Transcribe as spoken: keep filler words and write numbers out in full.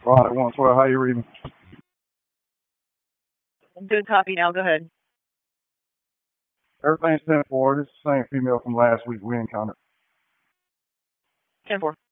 Right, one twelve. How you reading? Good copy now. Go ahead. Everything's ten four. This is the same female from last week we encountered. ten four.